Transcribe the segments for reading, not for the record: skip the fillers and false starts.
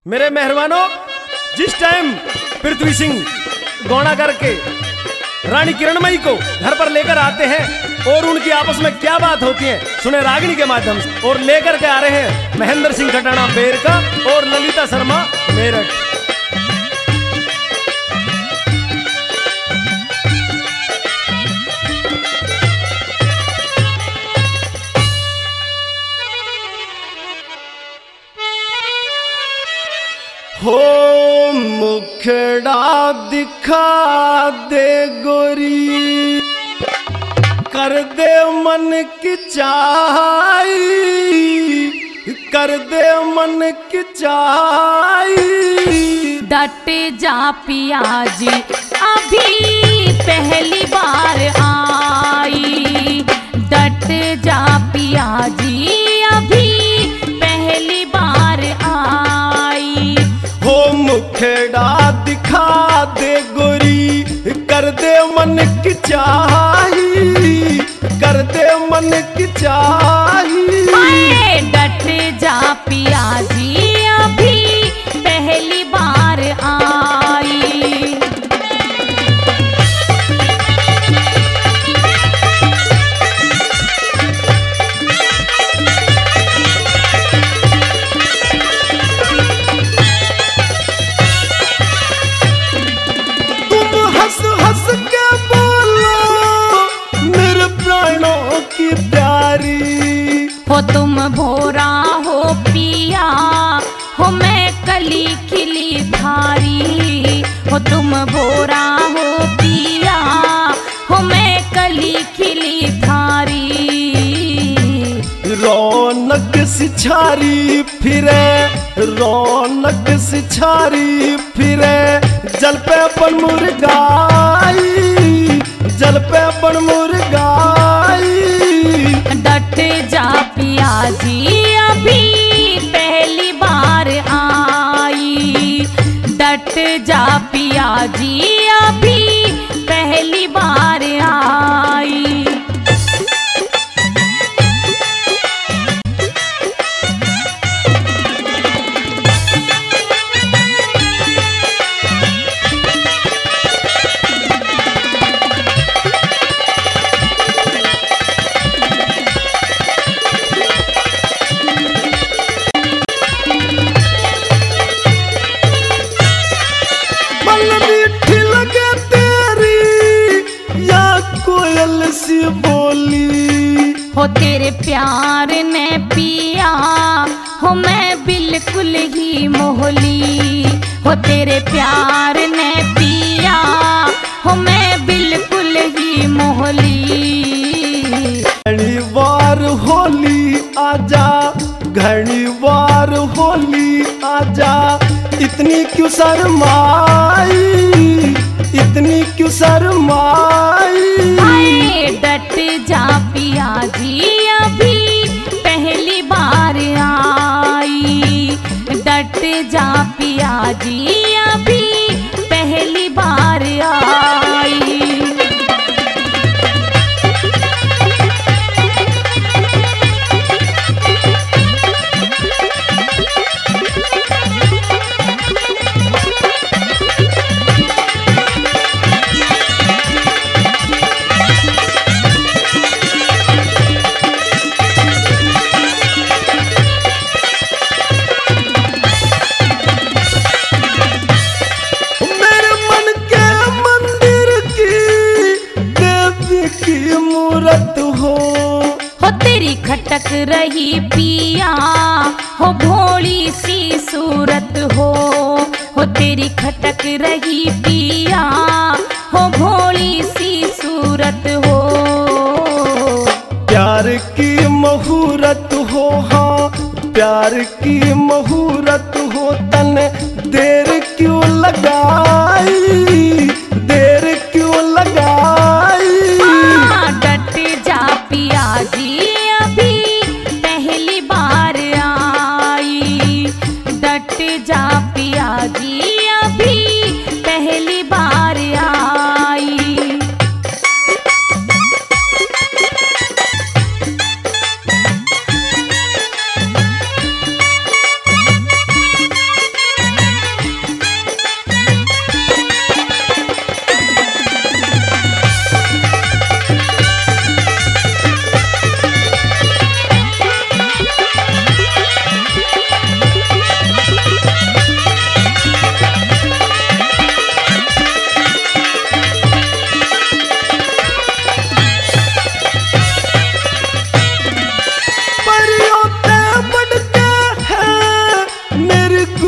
मेरे मेहरबानों, जिस टाइम पृथ्वी सिंह गौना करके रानी किरणमयी को घर पर लेकर आते हैं और उनकी आपस में क्या बात होती है सुने रागिनी के माध्यम से। और लेकर के आ रहे हैं महेंद्र सिंह खटाना बेर का और ललिता शर्मा मेरठ। हो मुखड़ा दिखा दे गोरी, कर दे मन की चाही, कर दे मन की चाही। डट जा पिया जी अभी पहली बार आई, डट जा पिया जी अभी पहली बार आई। हो मुखड़ा दिखा दे गोरी, कर दे मन की चाही, कर दे मन की चाही। डट जा पिया जी अभी पहली बार आई। हो तुम भोरा हो पिया, हो मैं कली खिली धारी। हो तुम भोरा हो पिया, हो मैं कली खिली धारी। रौनक सिछारी फिरे, रौनक सिछारी फिरे, जल पे अपन मुर्गाई, जल पे अपन मुर्गाई। डट जा पिया जी अभी पहली बार आई, डट जा पिया जी अभी पहली बार आई। बोली हो तेरे प्यार ने पिया, हो मैं बिल्कुल ही मोहली। हो तेरे प्यार ने पिया, हो मैं बिल्कुल ही मोहली। घनी बार होली आजा, घनी बार होली आजा, इतनी क्यों शर्माई, इतनी क्यों शर्माई। डट जा पिया जी अभी पहली बार आई, डट जा पिया जी अभी पहली बार आई। हो तेरी खटक रही पिया, हो भोली सी सूरत हो तेरी खटक रही पिया, हो भोली सी सूरत हो। प्यार की मुहूर्त हो, हाँ प्यार की मुहूर्त हो, तन देर क्यों लगाई, देर क्यों लगाई। डट जा पिया जी अभी पहली बार आई, डट जा पिया जी अभी पहली बार आई।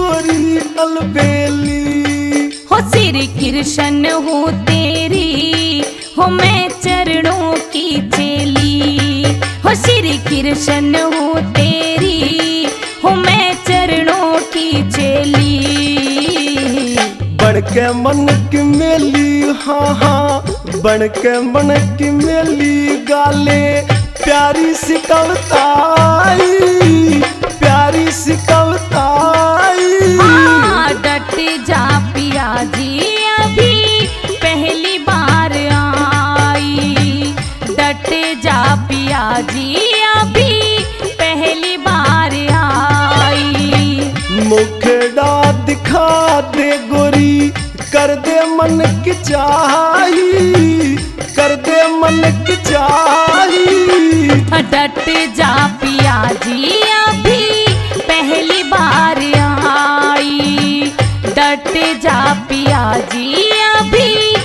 गोरी अलबेली। हो श्री कृष्ण हूँ तेरी, हो मैं चरणों की चेली। हो श्री कृष्ण हूँ तेरी, हो मैं चरणों की चेली। बन के मन की मेली, हाँ हाँ बन के मन की मेली, गाले प्यारी सी कविताई, प्यारी सी कविताई। डट जा पिया जी अभी पहली बार आई, डट जा पिया जी अभी पहली बार आई। मुखड़ा दिखा दे गोरी, कर दे मन की चाही, कर दे मन की चाही। डट जा पिया जी अभी पहली बार आई, डट जा पिया जी अभी